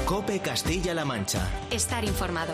COPE Castilla-La Mancha. Estar informado.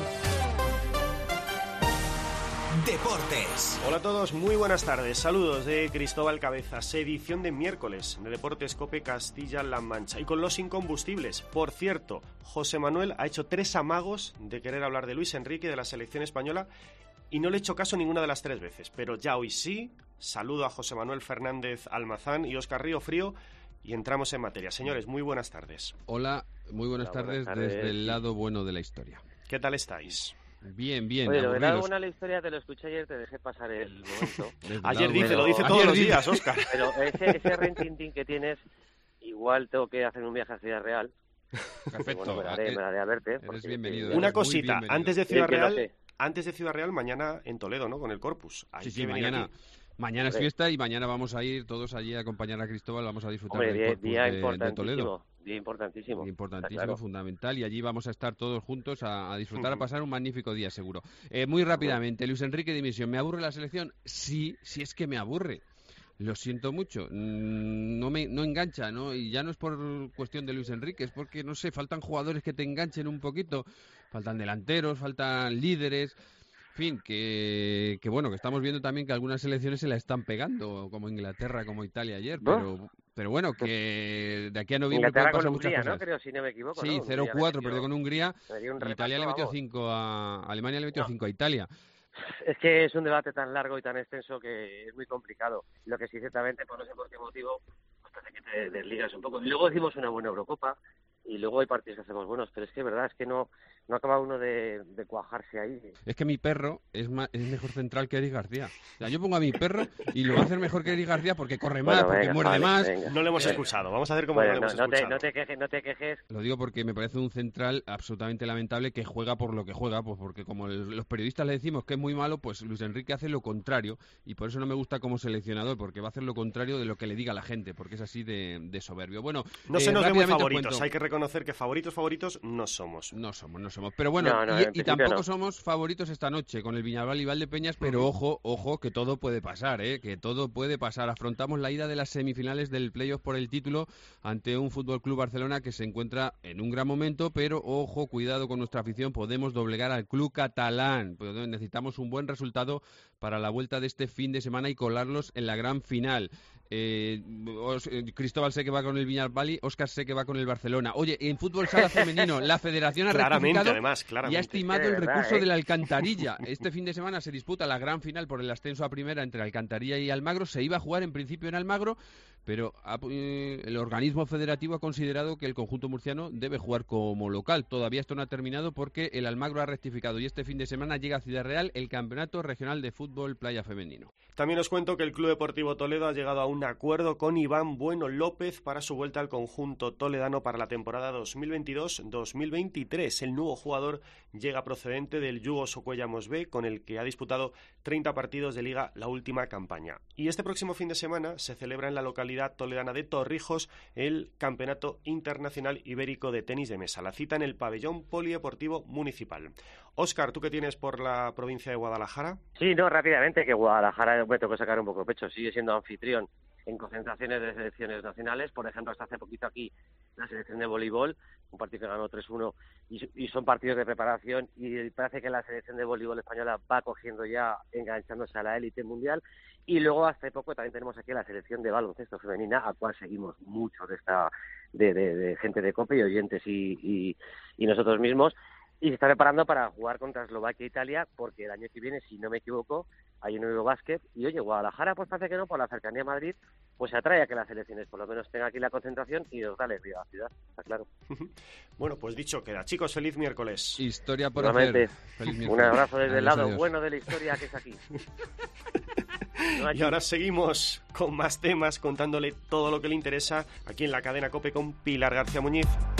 Deportes. Hola a todos, muy buenas tardes. Saludos de Cristóbal Cabezas, edición de miércoles de Deportes COPE Castilla-La Mancha. Y con los incombustibles, por cierto, José Manuel ha hecho 3 amagos de querer hablar de Luis Enrique, de la selección española, y no le he hecho caso ninguna de las 3 veces. Pero ya hoy sí, saludo a José Manuel Fernández Almazán y Óscar Río Frío y entramos en materia. Señores, muy buenas tardes. Hola, muy buenas tardes desde el lado bueno de la historia. ¿Qué tal estáis? Bien, bien. Oye, lo del lado bueno de la historia te lo escuché ayer, te dejé pasar el momento. Lo dice todos los días, Óscar. Pero ese rentintín que tienes, igual tengo que hacer un viaje a Ciudad Real. Perfecto. Bueno, me daré a verte. Eres bienvenido. Una cosita, antes de Ciudad Sí, Real, mañana en Toledo, ¿no? Con el Corpus. Sí, mañana es fiesta y mañana vamos a ir todos allí a acompañar a Cristóbal, vamos a disfrutar del Corpus de Toledo. Día importantísimo. Importantísimo, claro. Fundamental, y allí vamos a estar todos juntos a disfrutar, a pasar un magnífico día seguro. Muy rápidamente, Luis Enrique dimisión. ¿Me aburre la selección? Sí es que me aburre. Lo siento mucho, no engancha, ¿no? Y ya no es por cuestión de Luis Enrique, es porque, no sé, faltan jugadores que te enganchen un poquito, faltan delanteros, faltan líderes, en fin, que bueno, que estamos viendo también que algunas selecciones se la están pegando, como Inglaterra, como Italia ayer, pero bueno, que de aquí a noviembre pueden pasar muchas cosas. ¿No? Creo, si no me equivoco. Sí, ¿no? 0-4, perdió con Hungría, Italia le metió 5 a Alemania, le metió 5 a Italia. Es que es un debate tan largo y tan extenso que es muy complicado. Lo que sí, ciertamente, por no sé por qué motivo, pues parece que te desligas un poco. Y luego hicimos una buena Eurocopa y luego hay partidos que hacemos buenos, pero es que verdad es que no acaba uno de cuajarse ahí. Es que mi perro es mejor central que Eric García. O sea, yo pongo a mi perro y lo va a hacer mejor que Eric García porque corre más, porque muerde más. Venga. No lo hemos escuchado, vamos a hacer como no lo hemos escuchado. No te quejes. Lo digo porque me parece un central absolutamente lamentable que juega por lo que juega, pues porque como los periodistas le decimos que es muy malo, pues Luis Enrique hace lo contrario y por eso no me gusta como seleccionador, porque va a hacer lo contrario de lo que le diga la gente, porque es así de soberbio. Bueno, no se nos ve muy favoritos, hay que reconocer que favoritos no somos. No somos. Pero bueno, y tampoco somos favoritos esta noche con el Viñalbal y Valdepeñas, pero ojo, que todo puede pasar, que todo puede pasar. Afrontamos la ida de las semifinales del playoff por el título ante un Fútbol Club Barcelona que se encuentra en un gran momento, pero ojo, cuidado con nuestra afición, podemos doblegar al club catalán. Necesitamos un buen resultado para la vuelta de este fin de semana y colarlos en la gran final. Cristóbal sé que va con el Viñalbal, Óscar sé que va con el Barcelona. Oye, en fútbol sala femenino la Federación ha rectificado y ha estimado el recurso de la Alcantarilla. Este fin de semana se disputa la gran final por el ascenso a primera entre Alcantarilla y Almagro. Se iba a jugar en principio en Almagro, pero el organismo federativo ha considerado que el conjunto murciano debe jugar como local. Todavía esto no ha terminado porque el Almagro ha rectificado y este fin de semana llega a Ciudad Real el Campeonato Regional de Fútbol Playa Femenino. También os cuento que el Club Deportivo Toledo ha llegado a un acuerdo con Iván Bueno López para su vuelta al conjunto toledano para la temporada 2022-2023. El nuevo jugador llega procedente del Yugo Socuellamos B, con el que ha disputado 30 partidos de liga la última campaña. Y este próximo fin de semana se celebra en la localidad toledana de Torrijos el Campeonato Internacional Ibérico de Tenis de Mesa. La cita en el Pabellón Polideportivo Municipal. Óscar, ¿tú qué tienes por la provincia de Guadalajara? Sí, rápidamente, que Guadalajara me tengo que sacar un poco de pecho. Sigue siendo anfitrión en concentraciones de selecciones nacionales. Por ejemplo, hasta hace poquito aquí la selección de voleibol, un partido que ganó 3-1, y son partidos de preparación, y parece que la selección de voleibol española va cogiendo ya, enganchándose a la élite mundial. Y luego hace poco también tenemos aquí la selección de baloncesto femenina, a cual seguimos mucho de gente de COPE y oyentes y nosotros mismos. Y se está preparando para jugar contra Eslovaquia e Italia, porque el año que viene, si no me equivoco, hay un Eurobásquet. Y oye, Guadalajara, pues parece que no, por la cercanía a Madrid, pues atrae a que las selecciones por lo menos tengan aquí la concentración y nos da alegría a la ciudad, está claro. Bueno, pues dicho queda. Chicos, feliz miércoles. Historia por hacer. Un abrazo desde el lado bueno de la historia que es aquí. Y ahora seguimos con más temas, contándole todo lo que le interesa aquí en la cadena COPE con Pilar García Muñiz.